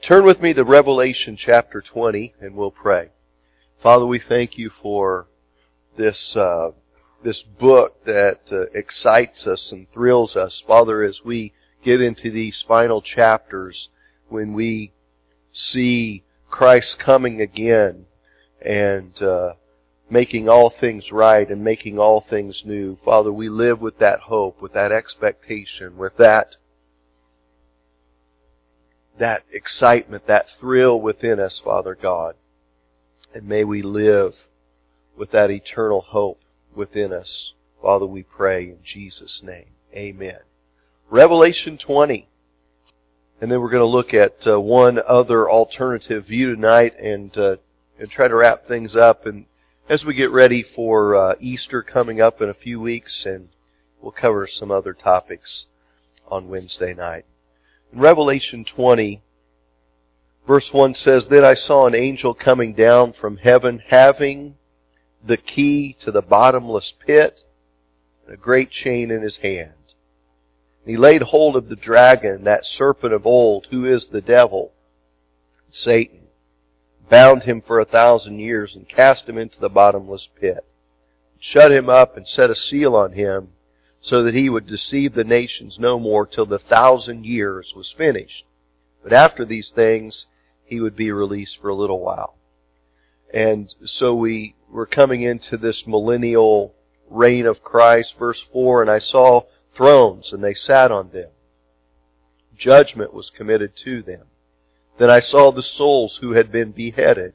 Turn with me to Revelation chapter 20 and we'll pray. Father, we thank you for this book that excites us and thrills us. Father, as we get into these final chapters, when we see Christ coming again and making all things right and making all things new. Father, we live with that hope, with that expectation, with that excitement, that thrill within us, Father God. And may we live with that eternal hope within us. Father, we pray in Jesus' name. Amen. Revelation 20. And then we're going to look at one other alternative view tonight and try to wrap things up. And as we get ready for Easter coming up in a few weeks, and we'll cover some other topics on Wednesday night. In Revelation 20, verse 1 says, Then I saw an angel coming down from heaven, having the key to the bottomless pit, and a great chain in his hand. And he laid hold of the dragon, that serpent of old, who is the devil, Satan, bound him for 1,000 years, and cast him into the bottomless pit, shut him up, and set a seal on him, so that he would deceive the nations no more till the 1,000 years was finished. But after these things, he would be released for a little while. And so we're coming into this millennial reign of Christ. Verse 4, And I saw thrones, and they sat on them. Judgment was committed to them. Then I saw the souls who had been beheaded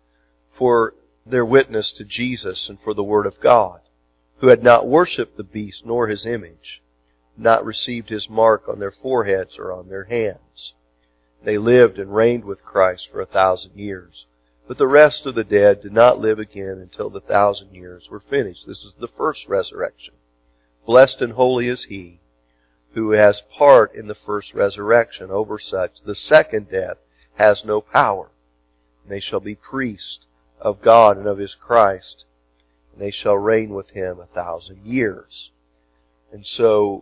for their witness to Jesus and for the Word of God, who had not worshipped the beast nor his image, not received his mark on their foreheads or on their hands. They lived and reigned with Christ for 1,000 years. But the rest of the dead did not live again until the 1,000 years were finished. This is the first resurrection. Blessed and holy is he who has part in the first resurrection. Over such, the second death has no power. And they shall be priests of God and of his Christ, and they shall reign with him 1,000 years. And so,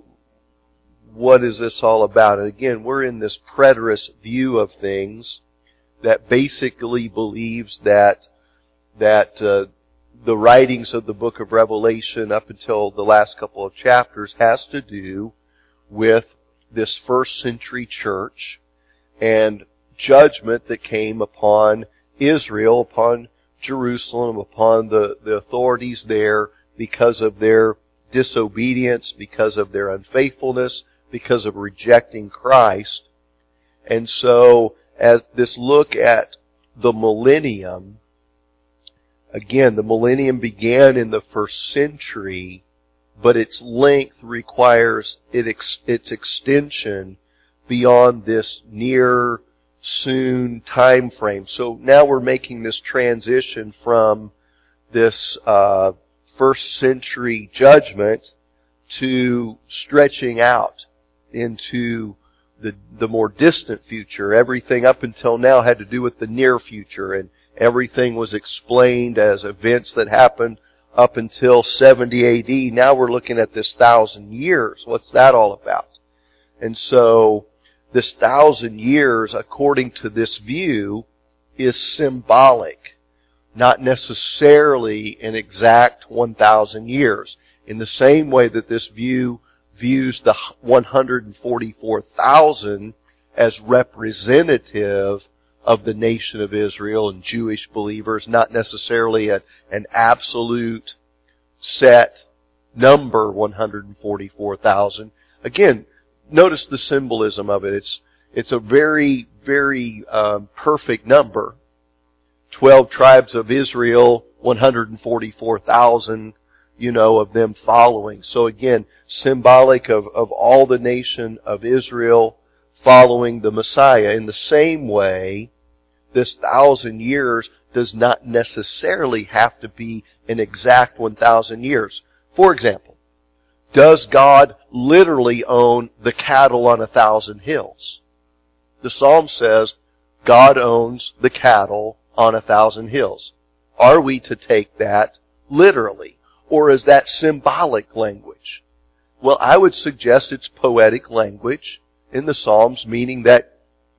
what is this all about? And again, we're in this preterist view of things that basically believes that the writings of the book of Revelation up until the last couple of chapters has to do with this first century church and judgment that came upon Israel, upon Jerusalem, upon the authorities there because of their disobedience, because of their unfaithfulness, because of rejecting Christ. And so, as this look at the millennium, again, the millennium began in the first century, but its length requires its extension beyond this near soon time frame. So now we're making this transition from this first century judgment to stretching out into the more distant future. Everything up until now had to do with the near future, and everything was explained as events that happened up until 70 AD. Now we're looking at this 1,000 years. What's that all about? And so this 1,000 years, according to this view, is symbolic, not necessarily an exact 1,000 years. In the same way that this view views the 144,000 as representative of the nation of Israel and Jewish believers, not necessarily an absolute set number, 144,000. Again, notice the symbolism of it. It's a very, very perfect number. 12 tribes of Israel, 144,000, of them following. So again, symbolic of all the nation of Israel following the Messiah. In the same way, this 1,000 years does not necessarily have to be an exact 1,000 years. For example, does God literally own the cattle on 1,000 hills? The Psalm says God owns the cattle on 1,000 hills. Are we to take that literally? Or is that symbolic language? Well, I would suggest it's poetic language in the Psalms, meaning that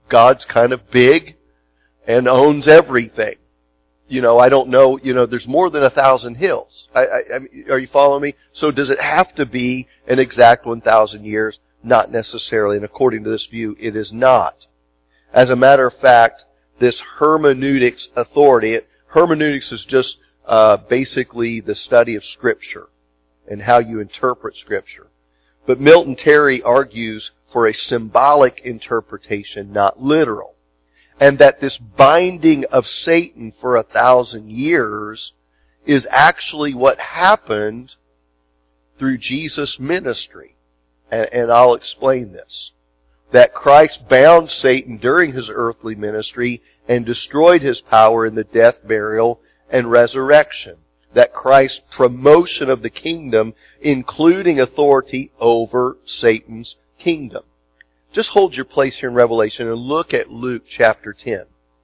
God's kind of big and owns everything. I don't know, there's more than 1,000 hills. I mean, are you following me? So does it have to be an exact 1,000 years? Not necessarily. And according to this view, it is not. As a matter of fact, this hermeneutics authority, hermeneutics is just basically the study of Scripture and how you interpret Scripture. But Milton Terry argues for a symbolic interpretation, not literal. And that this binding of Satan for 1,000 years is actually what happened through Jesus' ministry. And I'll explain this. That Christ bound Satan during His earthly ministry and destroyed his power in the death, burial, and resurrection. That Christ's promotion of the kingdom, including authority over Satan's kingdom. Just hold your place here in Revelation and look at Luke chapter 10.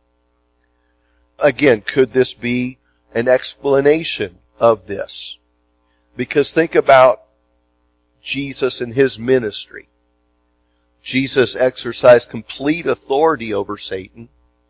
Again, could this be an explanation of this? Because think about Jesus and His ministry. Jesus exercised complete authority over Satan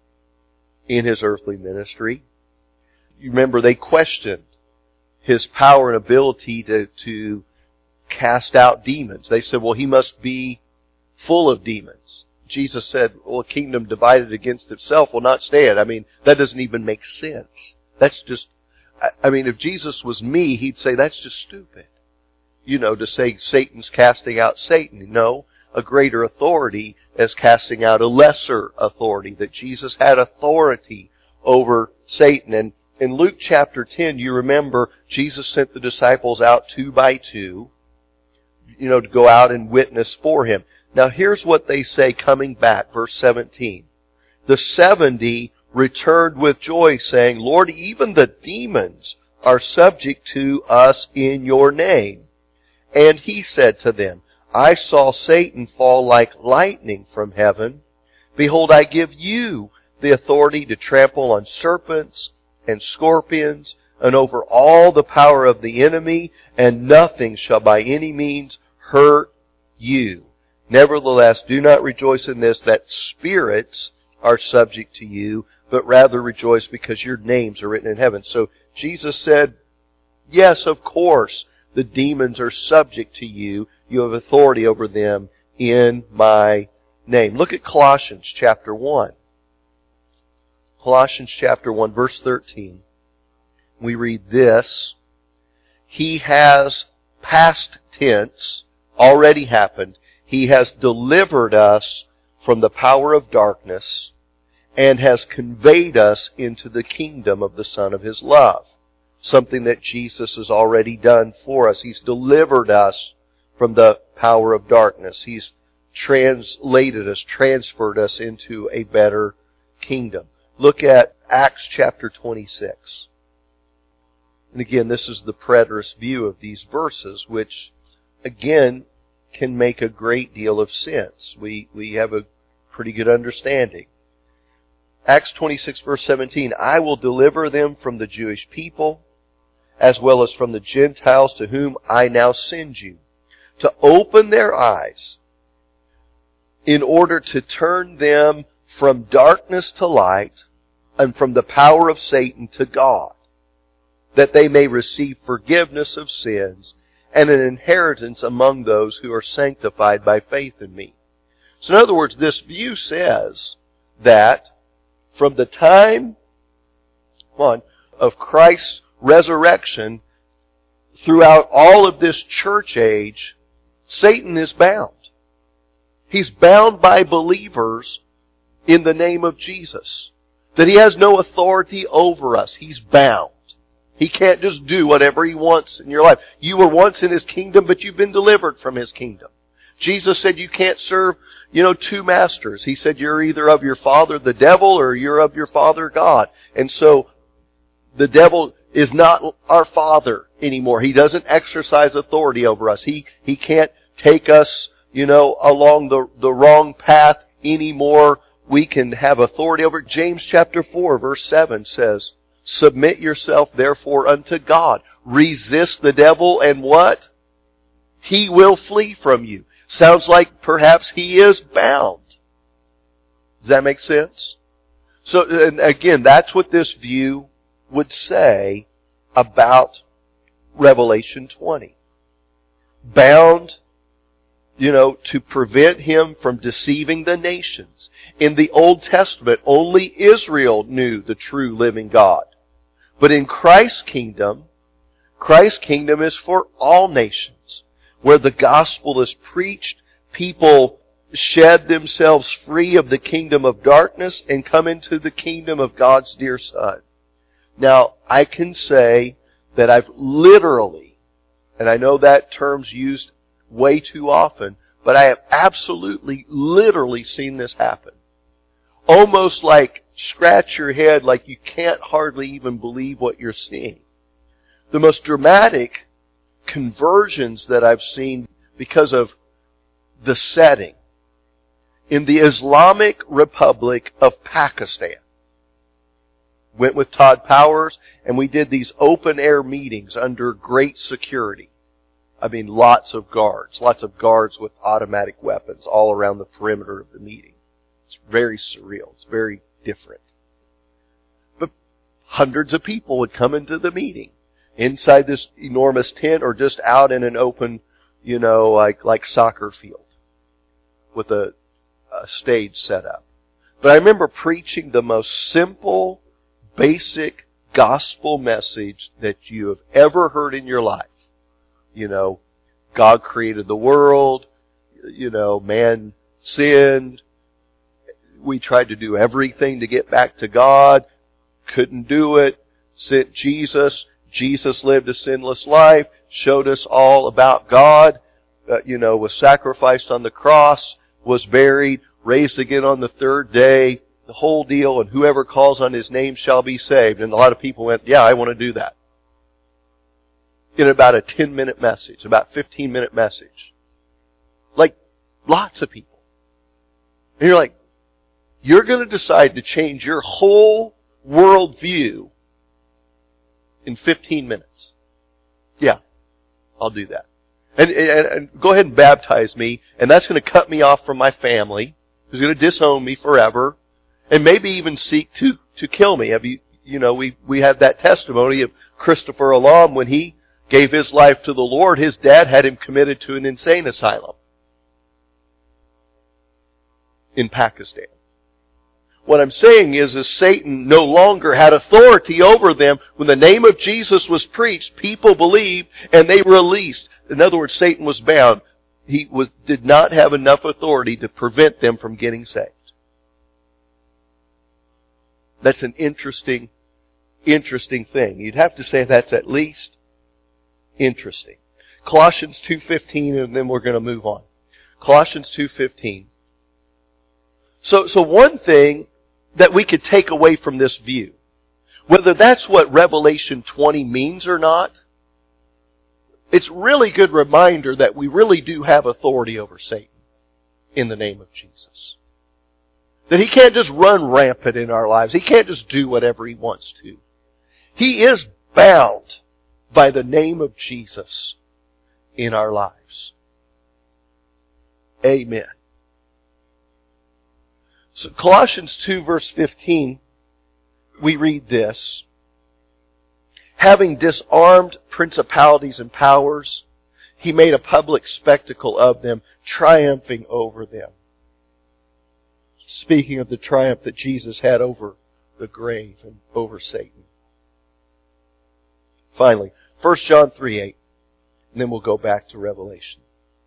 in His earthly ministry. You remember they questioned His power and ability to cast out demons. They said, well, He must be full of demons. Jesus said, well, a kingdom divided against itself will not stand. I mean, that doesn't even make sense. That's just, if Jesus was me, He'd say, that's just stupid. To say Satan's casting out Satan. No, a greater authority is casting out a lesser authority. That Jesus had authority over Satan. And in Luke chapter 10, you remember, Jesus sent the disciples out 2 by 2, to go out and witness for Him. Now here's what they say coming back, verse 17. The 70 returned with joy, saying, Lord, even the demons are subject to us in Your name. And He said to them, I saw Satan fall like lightning from heaven. Behold, I give you the authority to trample on serpents and scorpions and over all the power of the enemy, and nothing shall by any means hurt you. Nevertheless, do not rejoice in this, that spirits are subject to you, but rather rejoice because your names are written in heaven. So Jesus said, yes, of course, the demons are subject to you. You have authority over them in My name. Look at Colossians chapter 1. Colossians chapter 1, verse 13. We read this. He has, past tense, already happened. He has delivered us from the power of darkness and has conveyed us into the kingdom of the Son of His love. Something that Jesus has already done for us. He's delivered us from the power of darkness. He's translated us, transferred us into a better kingdom. Look at Acts chapter 26. And again, this is the preterist view of these verses, which, again, can make a great deal of sense. We have a pretty good understanding. Acts 26 verse 17, I will deliver them from the Jewish people, as well as from the Gentiles to whom I now send you, to open their eyes, in order to turn them from darkness to light, and from the power of Satan to God, that they may receive forgiveness of sins and an inheritance among those who are sanctified by faith in Me. So in other words, this view says that from the time of Christ's resurrection throughout all of this church age, Satan is bound. He's bound by believers in the name of Jesus. That he has no authority over us. He's bound. He can't just do whatever he wants in your life. You were once in his kingdom, but you've been delivered from his kingdom. Jesus said you can't serve, two masters. He said you're either of your father the devil or you're of your father God. And so the devil is not our father anymore. He doesn't exercise authority over us. He can't take us, along the wrong path anymore. We can have authority over it. James chapter 4 verse 7 says, submit yourself therefore unto God. Resist the devil and what? He will flee from you. Sounds like perhaps he is bound. Does that make sense? So, and again, that's what this view would say about Revelation 20. Bound, to prevent him from deceiving the nations. In the Old Testament, only Israel knew the true living God. But in Christ's kingdom is for all nations. Where the gospel is preached, people shed themselves free of the kingdom of darkness and come into the kingdom of God's dear Son. Now, I can say that I've literally, and I know that term's used way too often, but I have absolutely, literally seen this happen. Almost like scratch your head like you can't hardly even believe what you're seeing. The most dramatic conversions that I've seen because of the setting in the Islamic Republic of Pakistan. Went with Todd Powers, and we did these open-air meetings under great security. I mean, lots of guards with automatic weapons all around the perimeter of the meeting. It's very surreal. It's very different. But hundreds of people would come into the meeting inside this enormous tent or just out in an open, like soccer field with a stage set up. But I remember preaching the most simple, basic gospel message that you have ever heard in your life. God created the world, man sinned. We tried to do everything to get back to God, couldn't do it, sent Jesus. Jesus lived a sinless life, showed us all about God, was sacrificed on the cross, was buried, raised again on the third day, the whole deal, and whoever calls on His name shall be saved. And a lot of people went, yeah, I want to do that. In about a 10-minute message, about 15-minute message. Like, lots of people. And you're like, you're going to decide to change your whole worldview in 15 minutes. Yeah, I'll do that. And go ahead and baptize me, and that's going to cut me off from my family, who's going to disown me forever, and maybe even seek to kill me. We have that testimony of Christopher Alam when he gave his life to the Lord. His dad had him committed to an insane asylum in Pakistan. What I'm saying is Satan no longer had authority over them. When the name of Jesus was preached, people believed and they released. In other words, Satan was bound. He did not have enough authority to prevent them from getting saved. That's an interesting thing. You'd have to say that's at least interesting. Colossians 2:15, and then we're going to move on. Colossians 2:15. So one thing that we could take away from this view, whether that's what Revelation 20 means or not, it's really good reminder that we really do have authority over Satan in the name of Jesus. That he can't just run rampant in our lives. He can't just do whatever he wants to. He is bound by the name of Jesus in our lives. Amen. So Colossians 2 verse 15, we read this. Having disarmed principalities and powers, He made a public spectacle of them, triumphing over them. Speaking of the triumph that Jesus had over the grave and over Satan. Finally, 1 John 3:8, and then we'll go back to Revelation.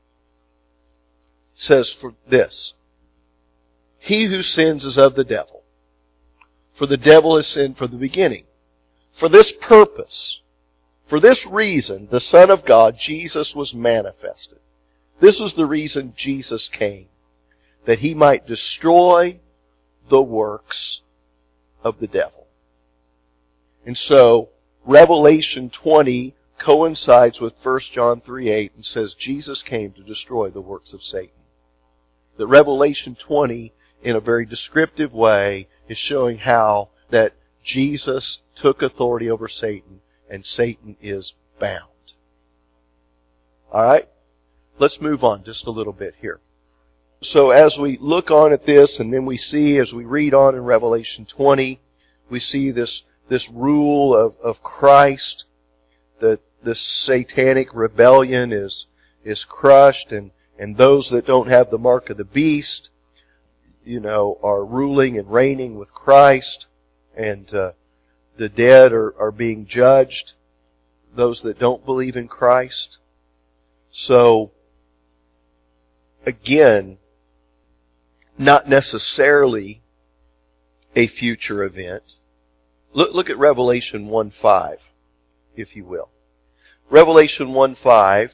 It says for this, he who sins is of the devil, for the devil has sinned from the beginning. For this purpose, for this reason, the Son of God, Jesus, was manifested. This was the reason Jesus came, that He might destroy the works of the devil. And so, Revelation 20 coincides with 1 John 3:8 and says Jesus came to destroy the works of Satan. That Revelation 20, in a very descriptive way, is showing how that Jesus took authority over Satan and Satan is bound. Alright? Let's move on just a little bit here. So as we look on at this, and then we see, as we read on in Revelation 20, we see this rule of Christ, that this satanic rebellion is crushed, and those that don't have the mark of the beast, are ruling and reigning with Christ, and the dead are being judged, those that don't believe in Christ. So, again, not necessarily a future event. Look at Revelation 1:5, if you will. Revelation 1:5,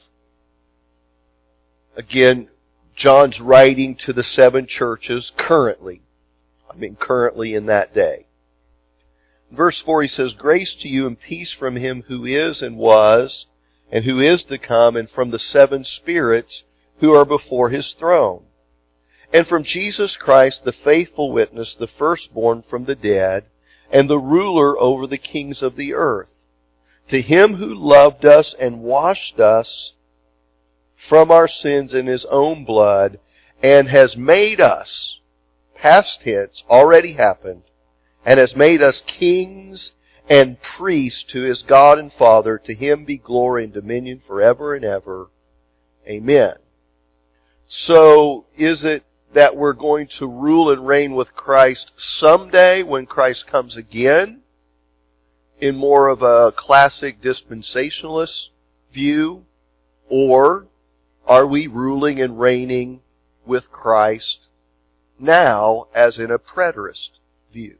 again, John's writing to the 7 churches currently. Currently in that day. Verse 4, he says, "Grace to you and peace from Him who is and was, and who is to come, and from the 7 spirits who are before His throne, and from Jesus Christ, the faithful witness, the firstborn from the dead, and the ruler over the kings of the earth. To Him who loved us and washed us from our sins in His own blood, and has made us," past tense, already happened, "and has made us kings and priests to His God and Father. To Him be glory and dominion forever and ever. Amen." So, is it that we're going to rule and reign with Christ someday when Christ comes again, in more of a classic dispensationalist view? Or are we ruling and reigning with Christ now as in a preterist view?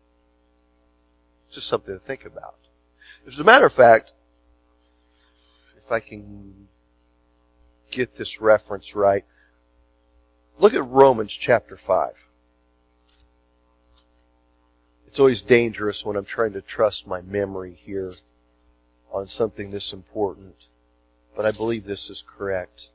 Just something to think about. As a matter of fact, if I can get this reference right, look at Romans chapter 5. It's always dangerous when I'm trying to trust my memory here on something this important, but I believe this is correct.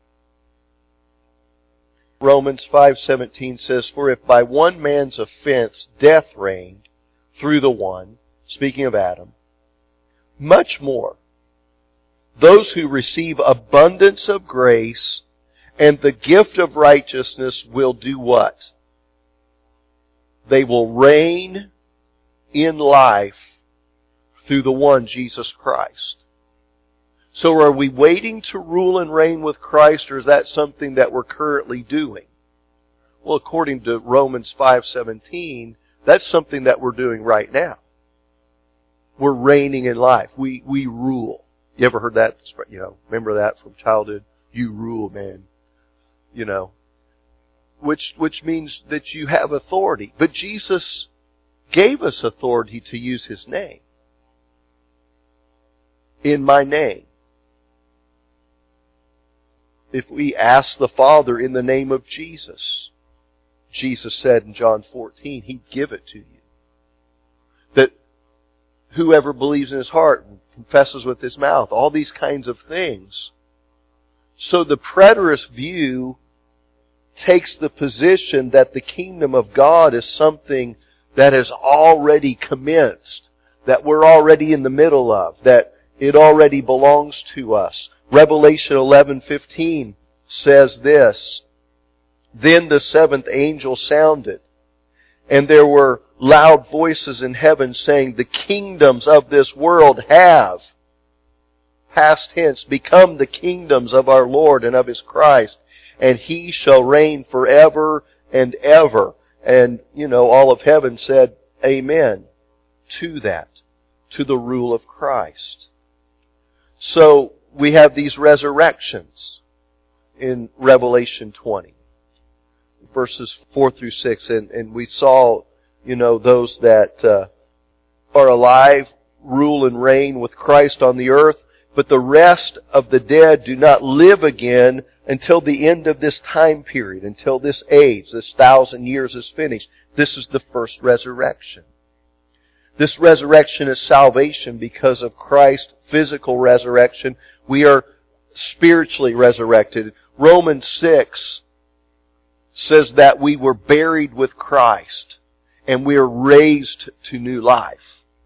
Romans 5:17 says, "For if by one man's offense death reigned through the one," speaking of Adam, "much more, those who receive abundance of grace and the gift of righteousness will do what? They will reign in life through the one, Jesus Christ." So are we waiting to rule and reign with Christ, or is that something that we're currently doing? Well, according to Romans 5:17, that's something that we're doing right now. We're reigning in life. We rule. You ever heard that? Remember that from childhood? You rule, man. Which means that you have authority. But Jesus gave us authority to use His name. In my name. If we ask the Father in the name of Jesus, Jesus said in John 14, He'd give it to you. That whoever believes in his heart and confesses with his mouth, all these kinds of things. So the preterist view takes the position that the kingdom of God is something that has already commenced, that we're already in the middle of, that it already belongs to us. Revelation 11:15 says this, "Then the 7th angel sounded, and there were loud voices in heaven saying, the kingdoms of this world have," past tense, "become the kingdoms of our Lord and of His Christ, and He shall reign forever and ever." And, all of heaven said, amen to that, to the rule of Christ. So, we have these resurrections in Revelation 20, verses 4 through 6, and we saw, those that are alive rule and reign with Christ on the earth, but the rest of the dead do not live again until the end of this time period, until this age, this 1,000 years is finished. This is the first resurrection. This resurrection is salvation because of Christ's physical resurrection. We are spiritually resurrected. Romans 6 says that we were buried with Christ and we are raised to new life.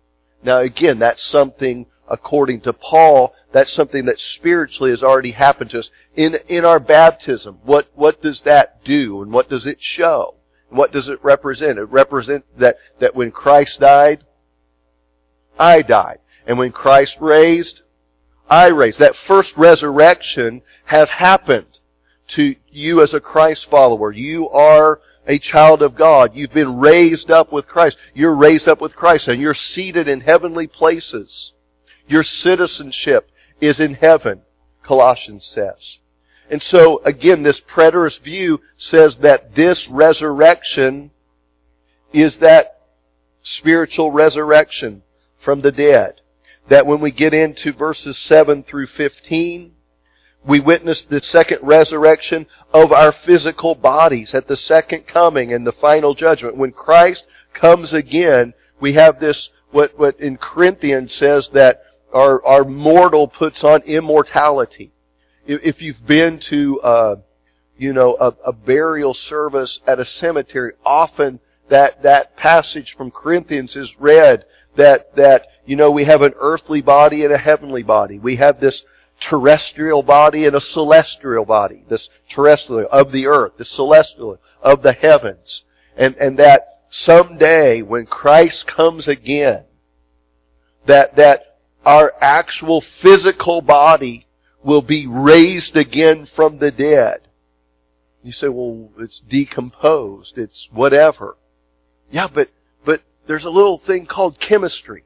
Now again, that's something, according to Paul, that's something that spiritually has already happened to us. In our baptism, what does that do? And what does it show? And what does it represent? It represents that when Christ died, I died. And when Christ raised, I raised. That first resurrection has happened to you as a Christ follower. You are a child of God. You've been raised up with Christ. You're raised up with Christ and you're seated in heavenly places. Your citizenship is in heaven, Colossians says. And so, again, this preterist view says that this resurrection is that spiritual resurrection from the dead. That when we get into verses 7 through 15, we witness the second resurrection of our physical bodies at the second coming and the final judgment. When Christ comes again, we have this, what in Corinthians says that our mortal puts on immortality. If you've been to, a burial service at a cemetery, often that passage from Corinthians is read that we have an earthly body and a heavenly body. We have this terrestrial body and a celestial body. This terrestrial of the earth, the celestial of the heavens. And that someday when Christ comes again, that our actual physical body will be raised again from the dead. You say, well, it's decomposed, it's whatever. Yeah, but there's a little thing called chemistry.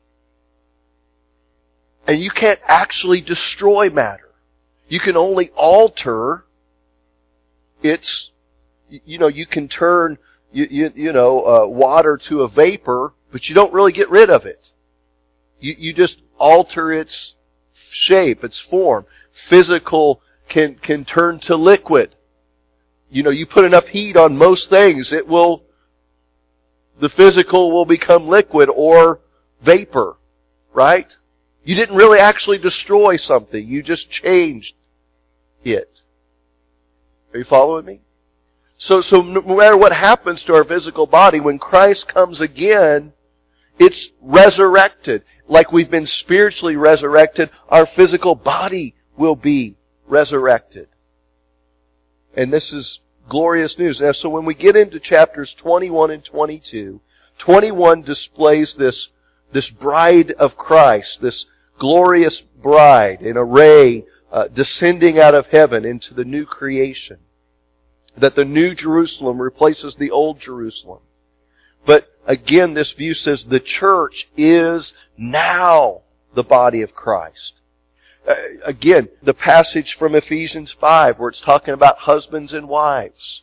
And you can't actually destroy matter. You can only alter its, you can turn, water to a vapor, but you don't really get rid of it. You just alter its shape, its form. Physical can turn to liquid. You put enough heat on most things, the physical will become liquid or vapor, right? You didn't really actually destroy something. You just changed it. Are you following me? So no matter what happens to our physical body, when Christ comes again, it's resurrected. Like we've been spiritually resurrected, our physical body will be resurrected. And this is glorious news. Now, so when we get into chapters 21 and 22, 21 displays this bride of Christ, this glorious bride, an array descending out of heaven into the new creation. That the new Jerusalem replaces the old Jerusalem. But again, this view says the church is now the body of Christ. Again, the passage from Ephesians 5 where it's talking about husbands and wives.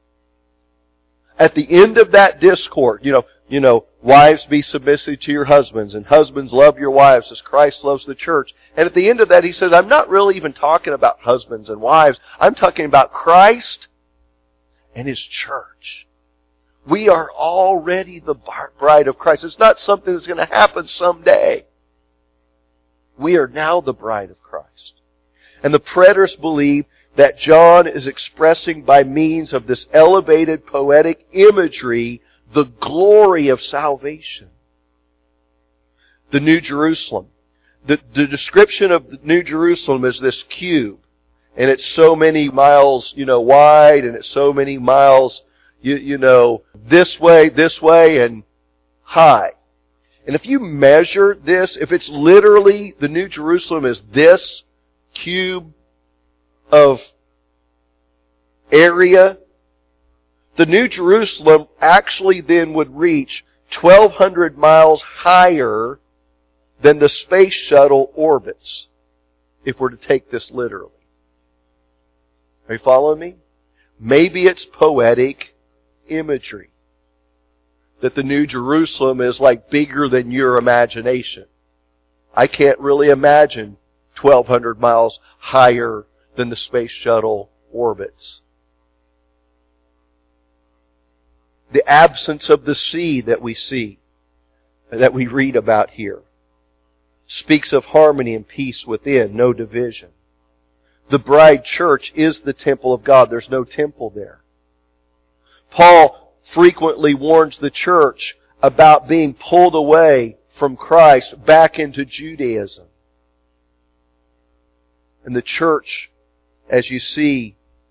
At the end of that discourse, wives be submissive to your husbands, and husbands love your wives as Christ loves the church. And at the end of that he says, I'm not really even talking about husbands and wives. I'm talking about Christ and His church. We are already the bride of Christ. It's not something that's going to happen someday. We are now the bride of Christ. And the preterists believe that John is expressing by means of this elevated poetic imagery the glory of salvation. The New Jerusalem. The description of the New Jerusalem is this cube. And it's so many miles, wide, and it's so many miles, this way, and high. And if you measure this, if it's literally, the New Jerusalem is this cube of area, the New Jerusalem actually then would reach 1,200 miles higher than the space shuttle orbits, if we're to take this literally. Are you following me? Maybe it's poetic imagery. That the New Jerusalem is like bigger than your imagination. I can't really imagine 1,200 miles higher than the space shuttle orbits. The absence of the sea that we see, that we read about here, speaks of harmony and peace within, no division. The bride church is the temple of God. There's no temple there. Paul frequently warns the church about being pulled away from Christ back into Judaism. And the church, as you see,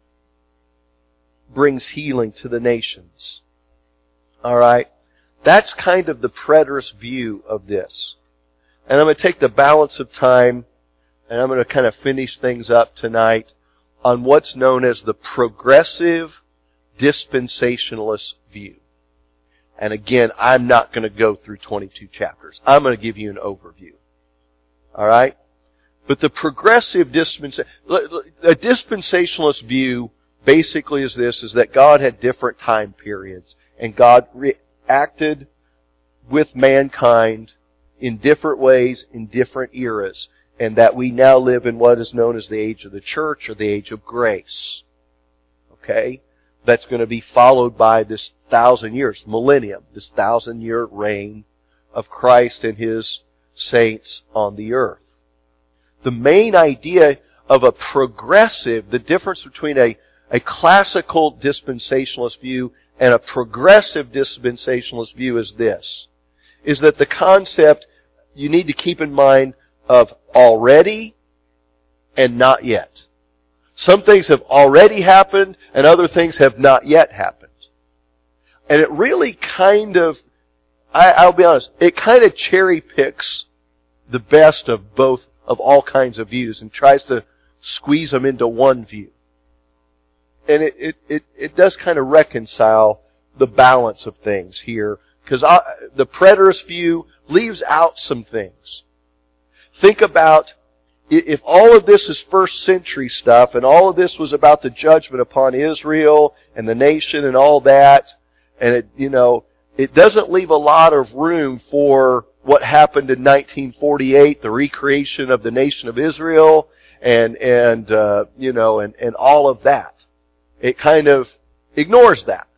brings healing to the nations. Alright? That's kind of the preterist view of this. And I'm going to take the balance of time, and I'm going to kind of finish things up tonight on what's known as the progressive dispensationalist view. And again, I'm not going to go through 22 chapters. I'm going to give you an overview. Alright? But the progressive dispensationalist view basically is this, is that God had different time periods, and God reacted with mankind in different ways, in different eras, and that we now live in what is known as the age of the church, or the age of grace. Okay? That's going to be followed by this 1,000 years, millennium, this 1,000-year reign of Christ and His saints on the earth. The main idea of a progressive, the difference between a classical dispensationalist view and a progressive dispensationalist view is this, is that the concept you need to keep in mind of already and not yet. Some things have already happened and other things have not yet happened. And it really kind of, I'll be honest, it kind of cherry picks the best of both, of all kinds of views, and tries to squeeze them into one view. And it does kind of reconcile the balance of things here, because the preterist view leaves out some things. Think about, if all of this is first century stuff, and all of this was about the judgment upon Israel and the nation and all that, and it doesn't leave a lot of room for what happened in 1948, the recreation of the nation of Israel, and all of that. It kind of ignores that,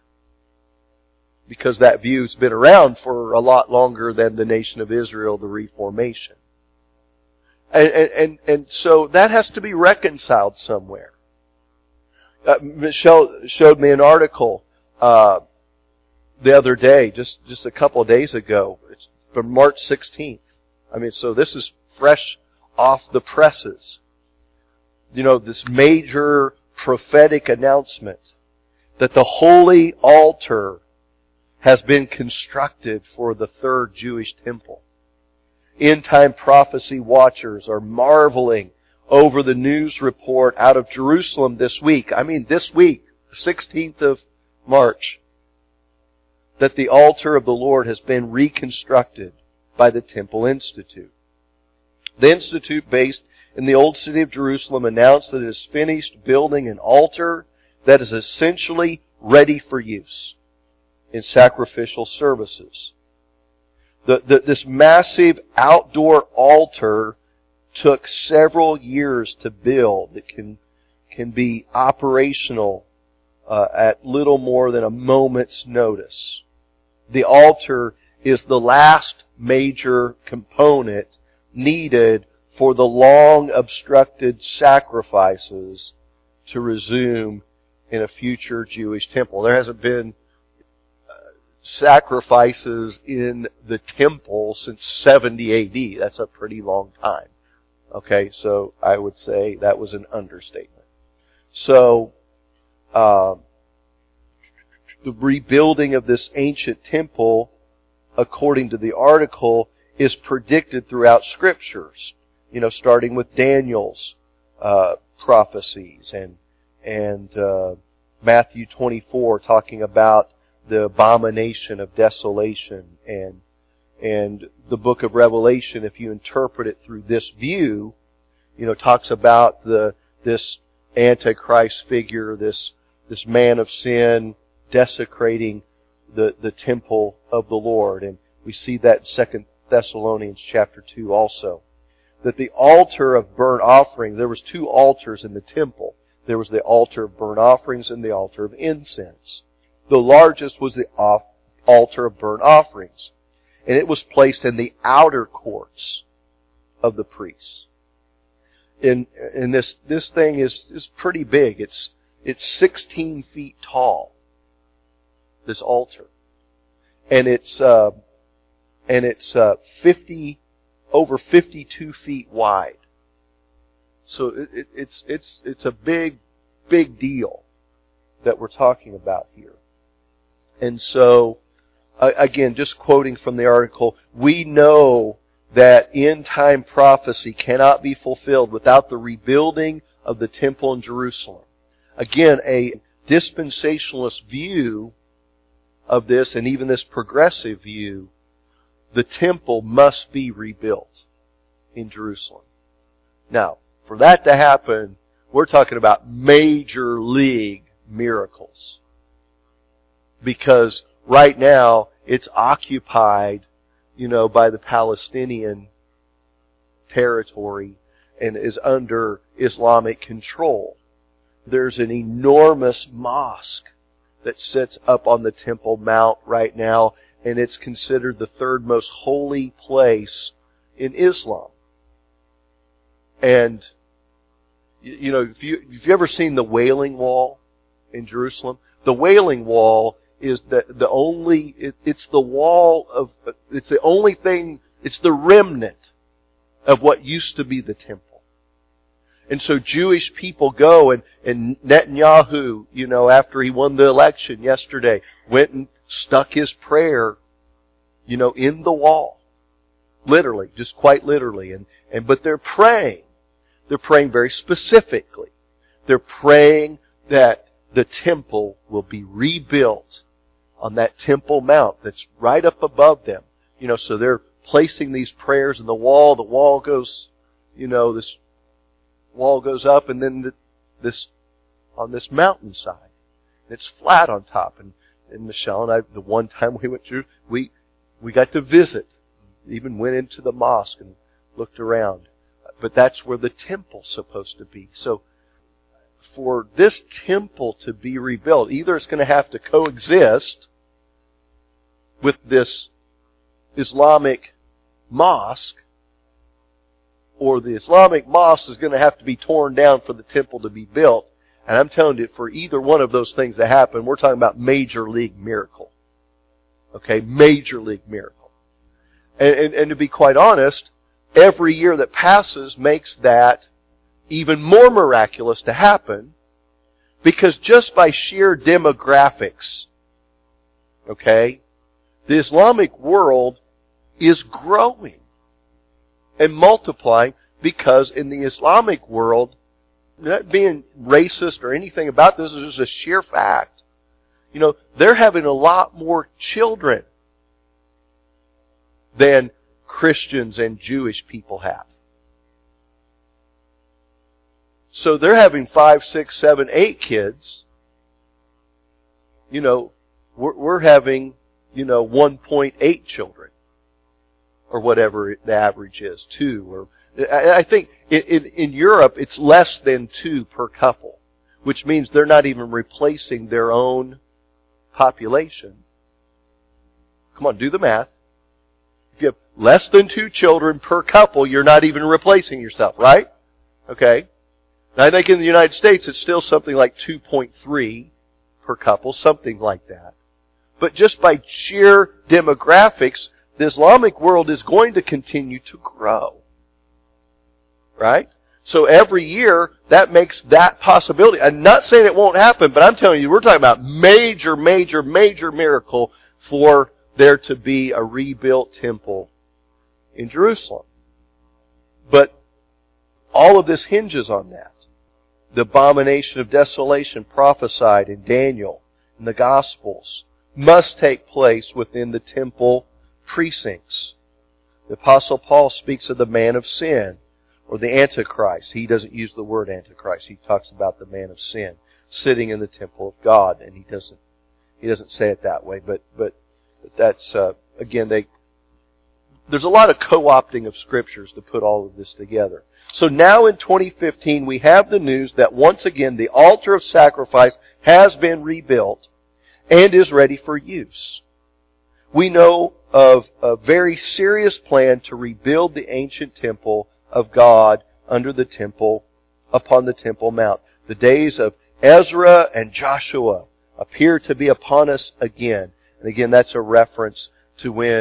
because that view's been around for a lot longer than the nation of Israel, the Reformation. And so that has to be reconciled somewhere. Michelle showed me an article the other day, just a couple of days ago. It's from March 16th. So this is fresh off the presses. This major prophetic announcement that the holy altar has been constructed for the third Jewish temple. End-time prophecy watchers are marveling over the news report out of Jerusalem this week. This week, the 16th of March, that the altar of the Lord has been reconstructed by the Temple Institute. The Institute, based in the old city of Jerusalem, announced that it is finished building an altar that is essentially ready for use in sacrificial services. This massive outdoor altar took several years to build. It can be operational at little more than a moment's notice. The altar is the last major component needed for the long obstructed sacrifices to resume in a future Jewish temple. There hasn't been sacrifices in the temple since 70 AD. That's a pretty long time. Okay, so I would say that was an understatement. So, the rebuilding of this ancient temple, according to the article, is predicted throughout scriptures. Starting with Daniel's prophecies and Matthew 24 talking about the abomination of desolation, and the book of Revelation, if you interpret it through this view, talks about this Antichrist figure, this man of sin desecrating the temple of the Lord. And we see that in 2 Thessalonians chapter 2 also. That the altar of burnt offerings, there was two altars in the temple. There was the altar of burnt offerings and the altar of incense. The largest was the altar of burnt offerings. And it was placed in the outer courts of the priests. And this thing is pretty big. It's 16 feet tall, this altar. And it's and it's over 52 feet wide. So it's a big deal that we're talking about here. And so, again, just quoting from the article, we know that end-time prophecy cannot be fulfilled without the rebuilding of the temple in Jerusalem. Again, a dispensationalist view of this, and even this progressive view, the temple must be rebuilt in Jerusalem. Now, for that to happen, we're talking about major league miracles. Because right now, it's occupied, by the Palestinian territory and is under Islamic control. There's an enormous mosque that sits up on the Temple Mount right now, and it's considered the third most holy place in Islam. And, if you've ever seen the Wailing Wall in Jerusalem, the Wailing Wall is it's the remnant of what used to be the temple. And so Jewish people go, and Netanyahu, after he won the election yesterday, went and stuck his prayer, in the wall. Literally, just quite literally. But they're praying. They're praying very specifically. They're praying that the temple will be rebuilt on that Temple Mount that's right up above them. So they're placing these prayers in the wall. The wall goes, this wall goes up, and then on this mountainside. It's flat on top. And Michelle and I, the one time we went through, we got to visit. Even went into the mosque and looked around. But that's where the temple's supposed to be. So for this temple to be rebuilt, either it's going to have to coexist with this Islamic mosque, or the Islamic mosque is going to have to be torn down for the temple to be built. And I'm telling you, for either one of those things to happen, we're talking about major league miracle. Okay, major league miracle. And to be quite honest, every year that passes makes that even more miraculous to happen, because just by sheer demographics, okay, the Islamic world is growing and multiplying, because in the Islamic world, not being racist or anything about this, is just a sheer fact. They're having a lot more children than Christians and Jewish people have. So they're having 5, 6, 7, 8 kids. We're having, 1.8 children. Or whatever the average is, 2. Or I think in Europe it's less than 2 per couple, which means they're not even replacing their own population. Come on, do the math. If you have less than 2 children per couple, you're not even replacing yourself, right? Okay. Now I think in the United States it's still something like 2.3 per couple, something like that. But just by sheer demographics, the Islamic world is going to continue to grow. Right? So every year, that makes that possibility. I'm not saying it won't happen, but I'm telling you, we're talking about major miracle for there to be a rebuilt temple in Jerusalem. But all of this hinges on that. The abomination of desolation prophesied in Daniel and the Gospels must take place within the temple precincts. The Apostle Paul speaks of the man of sin, or the Antichrist. He doesn't use the word Antichrist. He talks about the man of sin sitting in the temple of God, and he doesn't say it that way. But that's again, there's a lot of co-opting of scriptures to put all of this together. So now in 2015, we have the news that once again the altar of sacrifice has been rebuilt and is ready for use. We know of a very serious plan to rebuild the ancient temple of God under the temple, upon the Temple Mount. The days of Ezra and Joshua appear to be upon us again. And again, that's a reference to when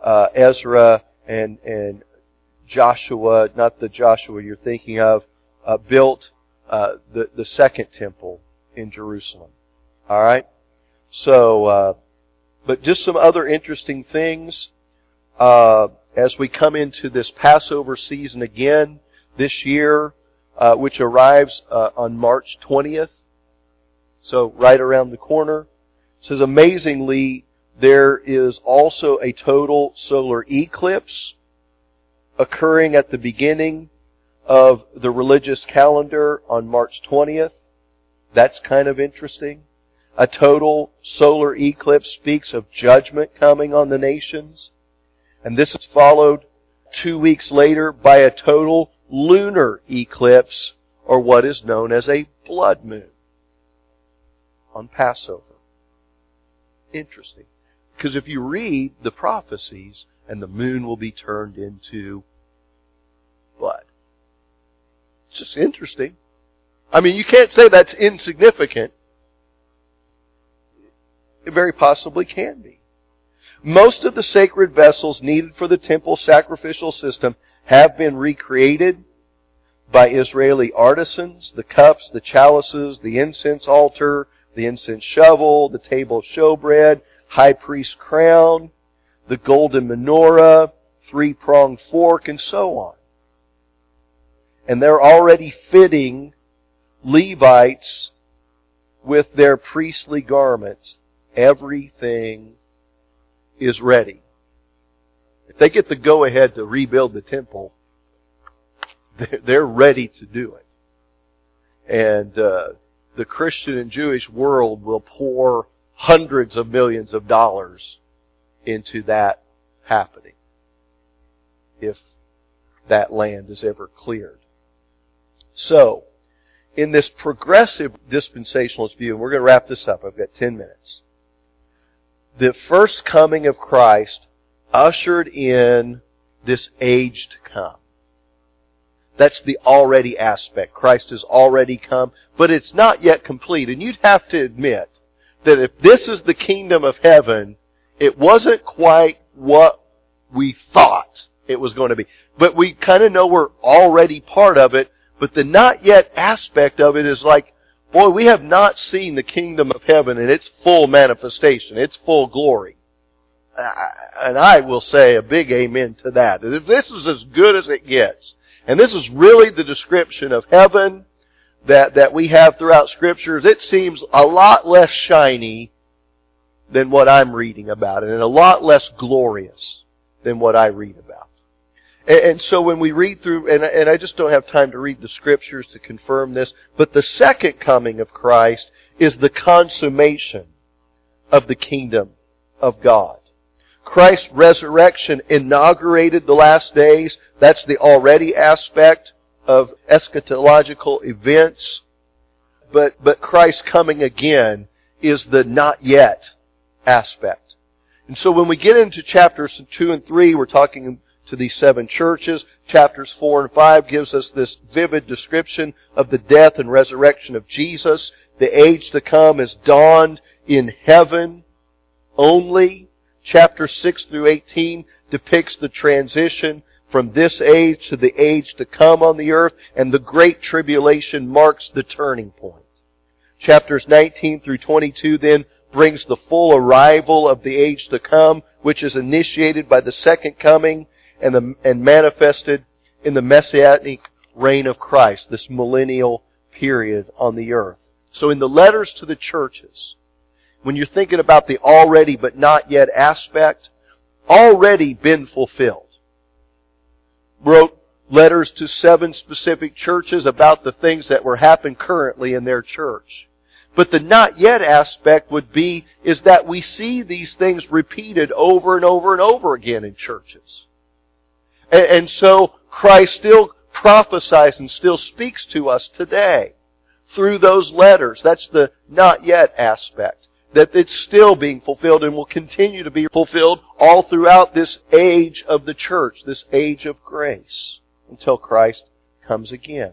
Ezra and Joshua, not the Joshua you're thinking of, built the second temple in Jerusalem. All right? So, but just some other interesting things. As we come into this Passover season again this year, which arrives on March 20th, so right around the corner. It says, amazingly, there is also a total solar eclipse occurring at the beginning of the religious calendar on March 20th. That's kind of interesting. A total solar eclipse speaks of judgment coming on the nations. And this is followed 2 weeks later by a total lunar eclipse, or what is known as a blood moon, on Passover. Interesting. Because if you read the prophecies, and the moon will be turned into blood. It's just interesting. I mean, you can't say that's insignificant. It very possibly can be. Most of the sacred vessels needed for the temple sacrificial system have been recreated by Israeli artisans. The cups, the chalices, the incense altar, the incense shovel, the table of showbread, high priest's crown, the golden menorah, three-pronged fork, and so on. And they're already fitting Levites with their priestly garments. Everything is ready. If they get the go-ahead to rebuild the temple, they're ready to do it. And the Christian and Jewish world will pour hundreds of millions of dollars into that happening, if that land is ever cleared. So, in this progressive dispensationalist view, and we're going to wrap this up, I've got 10 minutes. The first coming of Christ ushered in this age to come. That's the already aspect. Christ has already come, but it's not yet complete. And you'd have to admit that if this is the kingdom of heaven, it wasn't quite what we thought it was going to be. But we kind of know we're already part of it, but the not yet aspect of it is like, boy, we have not seen the kingdom of heaven in its full manifestation, its full glory. And I will say a big amen to that. That if this is as good as it gets, and this is really the description of heaven that we have throughout Scriptures, it seems a lot less shiny than what I'm reading about it, and a lot less glorious than what I read about. And so when we read through, and I just don't have time to read the Scriptures to confirm this, but the second coming of Christ is the consummation of the kingdom of God. Christ's resurrection inaugurated the last days. That's the already aspect of eschatological events. But Christ's coming again is the not yet aspect. And so when we get into chapters 2 and 3, we're talking to these 7 churches. Chapters 4 and 5 gives us this vivid description of the death and resurrection of Jesus. The age to come is dawned in heaven only. Chapter 6 through 18 depicts the transition from this age to the age to come on the earth, and the Great Tribulation marks the turning point. Chapters 19 through 22 then brings the full arrival of the age to come, which is initiated by the second coming and manifested in the Messianic reign of Christ, this millennial period on the earth. So in the letters to the churches, when you're thinking about the already but not yet aspect, already been fulfilled. Wrote letters to 7 specific churches about the things that were happening currently in their church. But the not yet aspect is that we see these things repeated over and over and over again in churches. And so Christ still prophesies and still speaks to us today through those letters. That's the not yet aspect. That it's still being fulfilled and will continue to be fulfilled all throughout this age of the church, this age of grace, until Christ comes again.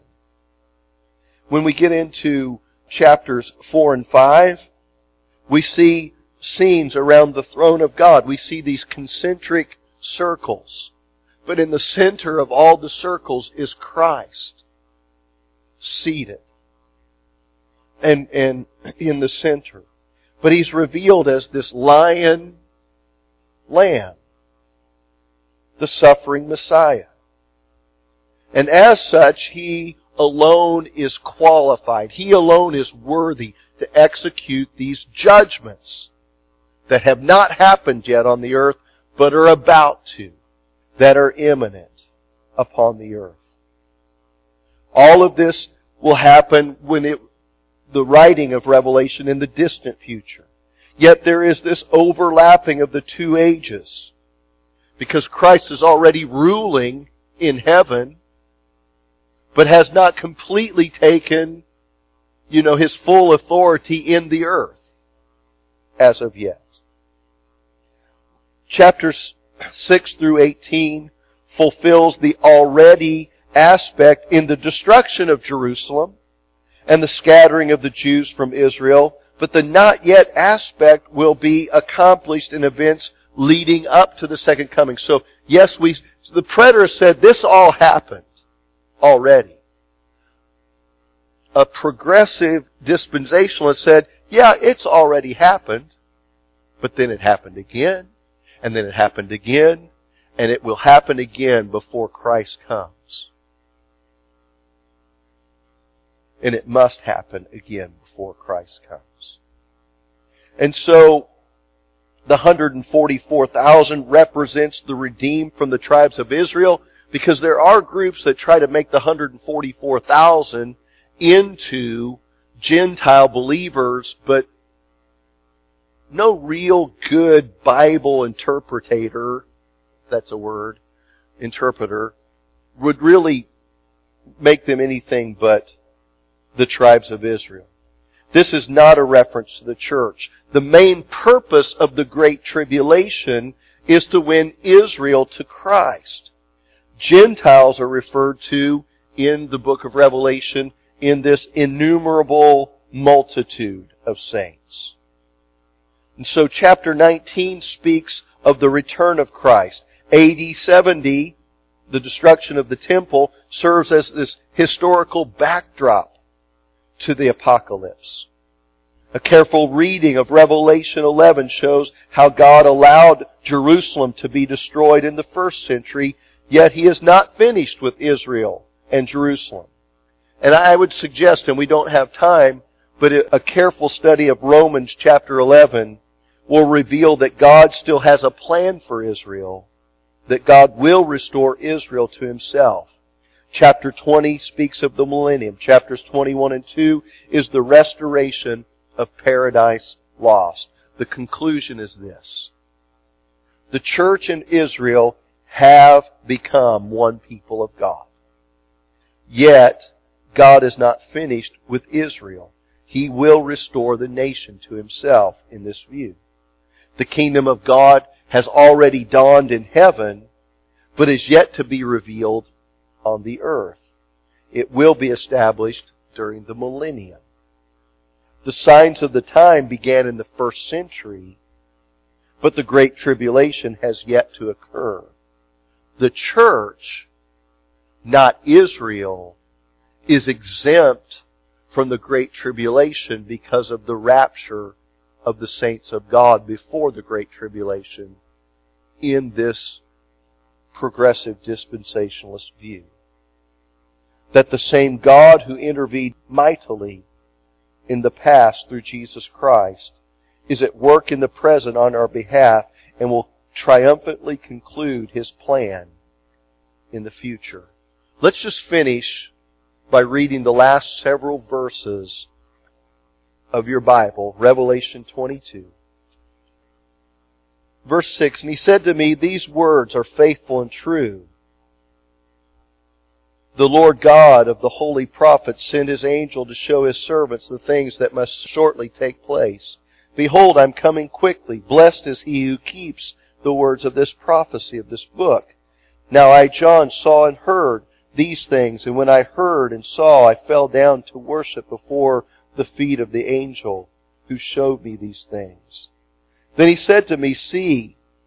When we get into chapters 4 and 5, we see scenes around the throne of God. We see these concentric circles. But in the center of all the circles is Christ, seated. And in the center. But He's revealed as this lion lamb, the suffering Messiah. And as such, He alone is qualified. He alone is worthy to execute these judgments that have not happened yet on the earth, but are about to, that are imminent upon the earth. All of this will happen when the writing of Revelation in the distant future. Yet there is this overlapping of the two ages, because Christ is already ruling in heaven, but has not completely taken, His full authority in the earth as of yet. Chapters 6 through 18 fulfills the already aspect in the destruction of Jerusalem and the scattering of the Jews from Israel, but the not yet aspect will be accomplished in events leading up to the second coming. So, yes, the preterist said this all happened already. A progressive dispensationalist said, yeah, it's already happened, but then it happened again, and then it happened again, and it will happen again before Christ comes. And it must happen again before Christ comes. And so, the 144,000 represents the redeemed from the tribes of Israel, because there are groups that try to make the 144,000 into Gentile believers, but no real good Bible interpreter, if that's a word, interpreter, would really make them anything but the tribes of Israel. This is not a reference to the church. The main purpose of the Great Tribulation is to win Israel to Christ. Gentiles are referred to in the book of Revelation in this innumerable multitude of saints. And so chapter 19 speaks of the return of Christ. AD 70, the destruction of the temple, serves as this historical backdrop to the apocalypse. A careful reading of Revelation 11 shows how God allowed Jerusalem to be destroyed in the first century, yet He is not finished with Israel and Jerusalem. And I would suggest, and we don't have time, but a careful study of Romans chapter 11 will reveal that God still has a plan for Israel, that God will restore Israel to Himself. Chapter 20 speaks of the millennium. Chapters 21 and 2 is the restoration of paradise lost. The conclusion is this: the church and Israel have become one people of God. Yet, God is not finished with Israel. He will restore the nation to Himself in this view. The kingdom of God has already dawned in heaven, but is yet to be revealed on the earth. It will be established during the millennium. The signs of the time began in the first century, but the Great Tribulation has yet to occur. The church, not Israel, is exempt from the Great Tribulation because of the rapture of the saints of God before the Great Tribulation in this progressive dispensationalist view. That the same God who intervened mightily in the past through Jesus Christ is at work in the present on our behalf and will triumphantly conclude His plan in the future. Let's just finish by reading the last several verses of your Bible, Revelation 22. Verse 6, "And He said to me, These words are faithful and true. The Lord God of the holy prophets sent His angel to show His servants the things that must shortly take place. Behold, I'm coming quickly. Blessed is he who keeps the words of this prophecy of this book. Now I, John, saw and heard these things, and when I heard and saw, I fell down to worship before the feet of the angel who showed me these things. Then he said to me, See,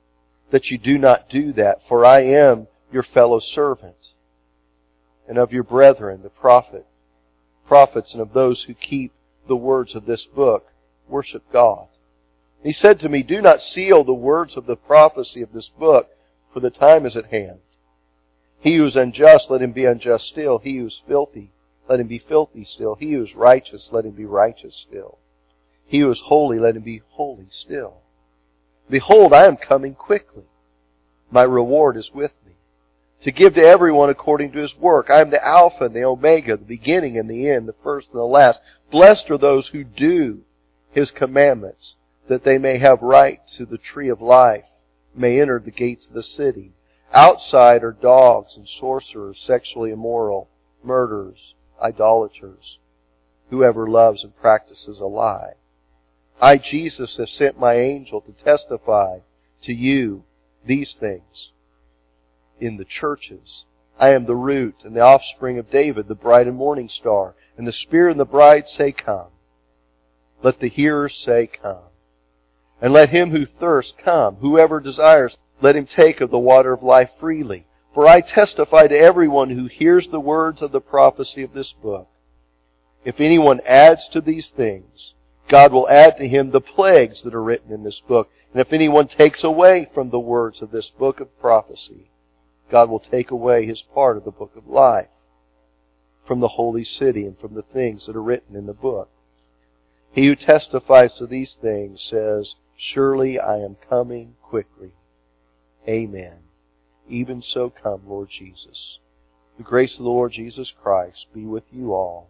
that you do not do that, for I am your fellow servant, and of your brethren, the prophets, and of those who keep the words of this book. Worship God. He said to me, do not seal the words of the prophecy of this book, for the time is at hand. He who is unjust, let him be unjust still. He who is filthy, let him be filthy still. He who is righteous, let him be righteous still. He who is holy, let him be holy still. Behold, I am coming quickly. My reward is with me, to give to everyone according to his work. I am the Alpha and the Omega, the beginning and the end, the first and the last. Blessed are those who do His commandments, that they may have right to the tree of life, may enter the gates of the city. Outside are dogs and sorcerers, sexually immoral, murderers, idolaters, whoever loves and practices a lie. I, Jesus, have sent my angel to testify to you these things in the churches. I am the root and the offspring of David, the bright and morning star. And the Spirit and the bride say, come. Let the hearers say, come. And let him who thirsts come. Whoever desires, let him take of the water of life freely. For I testify to everyone who hears the words of the prophecy of this book. If anyone adds to these things, God will add to him the plagues that are written in this book. And if anyone takes away from the words of this book of prophecy, God will take away his part of the book of life from the holy city and from the things that are written in the book. He who testifies to these things says, surely I am coming quickly. Amen. Even so come, Lord Jesus. The grace of the Lord Jesus Christ be with you all.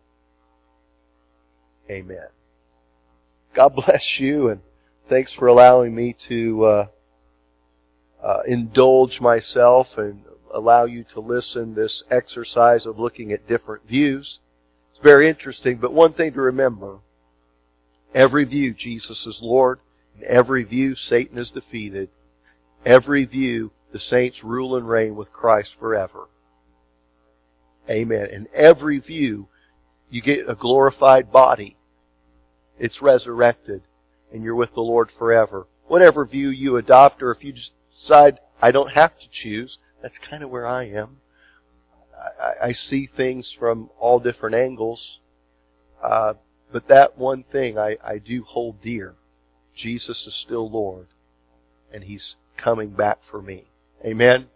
Amen. God bless you, and thanks for allowing me to indulge myself and allow you to listen this exercise of looking at different views. It's very interesting, but one thing to remember, every view Jesus is Lord, in every view Satan is defeated, every view the saints rule and reign with Christ forever. Amen. In every view you get a glorified body. It's resurrected, and you're with the Lord forever. Whatever view you adopt, or if you decide, I don't have to choose, that's kind of where I am. I see things from all different angles. But that one thing I do hold dear. Jesus is still Lord, and He's coming back for me. Amen?